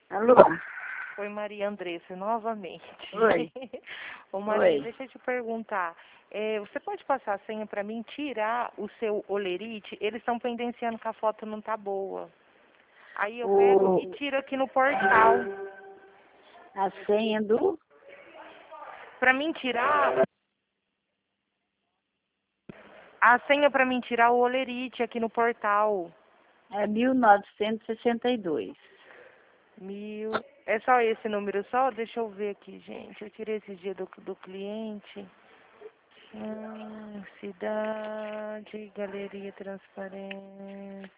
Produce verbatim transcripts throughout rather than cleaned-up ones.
Alô? Oi, Maria Andressa, novamente. Oi. Ô, Maria, Oi. deixa eu te perguntar. É, você pode passar a senha para mim, tirar o seu olerite? Eles estão pendenciando que a foto não tá boa. Aí eu pego O... e tiro aqui no portal. A senha do... Para mim tirar... A senha para mim tirar o olerite aqui no portal. É mil novecentos e sessenta e dois. Mil... É só esse número só? Deixa eu ver aqui, gente. Eu tirei esse dia do, do cliente. Hum, cidade, galeria, transparência.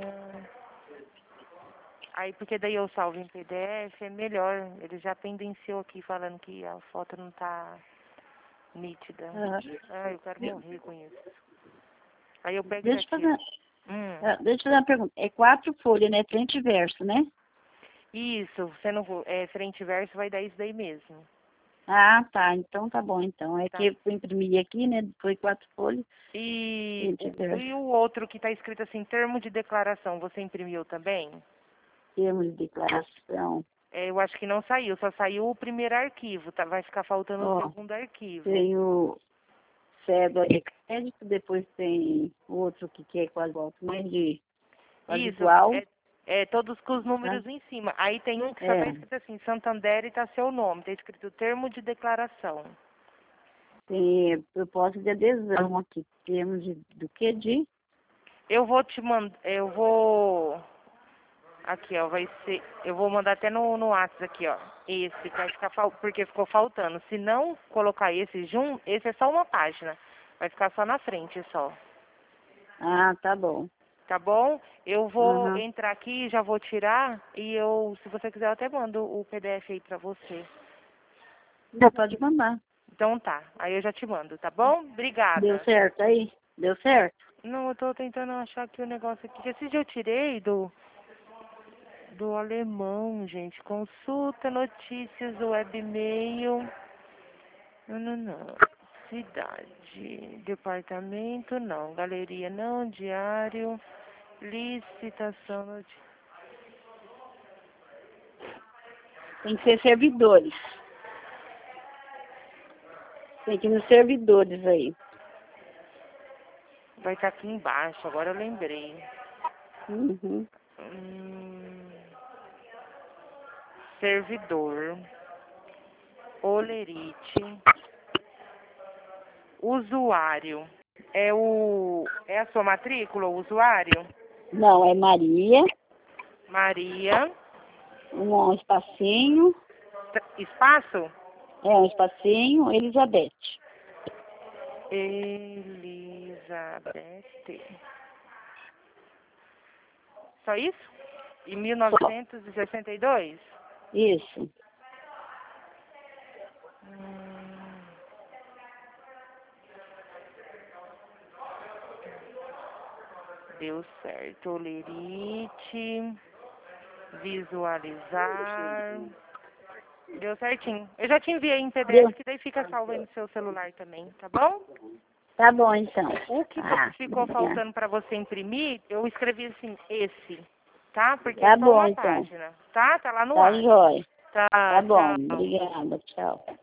Aí, porque daí eu salvo em P D F, é melhor. Ele já pendenciou aqui falando que a foto não tá nítida. Ah, Ai, eu quero morrer com isso. Aí eu pego deixa, eu daqui. fazer... Hum. ah, deixa eu fazer uma pergunta. É quatro folhas, né? Frente e verso, né? Isso, você não é frente e verso, vai dar isso daí mesmo. Ah, tá. Então tá bom, então. É Tá. que eu imprimi aqui, né? Foi quatro folhas. E, Frente e o- verso. e o outro que tá escrito assim, termo de declaração, você imprimiu também? Termo de declaração. É, eu acho que não saiu, só saiu o primeiro arquivo, tá? Vai ficar faltando o Ó, segundo arquivo. tem o cédula de crédito, depois tem o outro que que é quase igual, mas de quase Isso, igual, é, é todos com os tá? números em cima. Aí tem um que só tá É, escrito assim, Santander e tá seu nome, tá escrito termo de declaração. tem proposta de adesão aqui. Temos de, do que de? Eu vou te mandar, eu vou... Aqui, ó, vai ser... Eu vou mandar até no, no WhatsApp aqui, ó. Esse, vai ficar fal... porque ficou faltando. Se não colocar esse junto, esse é só uma página. Vai ficar só na frente, só. Ah, tá bom. Tá bom? Eu vou Aham. entrar aqui, já vou tirar e eu, se você quiser, eu até mando o P D F aí pra você. Já pode mandar. Então tá, aí eu já te mando, tá bom? Deu Obrigada. certo aí? Deu certo? Não, eu tô tentando achar aqui o negócio aqui. Esse dia eu tirei do, do alemão, gente. Consulta, notícias, webmail. Não, não, não. Cidade, departamento, não. Galeria, não. Diário, licitação, notícias. Tem que ser servidores. Tem que ir nos servidores aí. Vai estar aqui embaixo, agora eu lembrei. Uhum. Hum, servidor, olerite, usuário. É o é a sua matrícula, o usuário? Não, é Maria, Maria, um espacinho, t- espaço? é um espacinho, Elizabeth. Elizabeth. Só isso? Em Só. mil novecentos e sessenta e dois? Isso. Hum, deu certo. Olerite, visualizar. Deu certinho. Eu já te enviei em Deu? P D F, que daí fica salvo aí no seu celular também, tá bom? Tá bom, então. O que fa- Ah, ficou obrigada. faltando para você imprimir, eu escrevi assim, esse, tá? Porque é Tá só bom, uma então. página, tá? Tá lá no Tá ar. jóia. Tá, Tá bom. tchau. Obrigada. Tchau.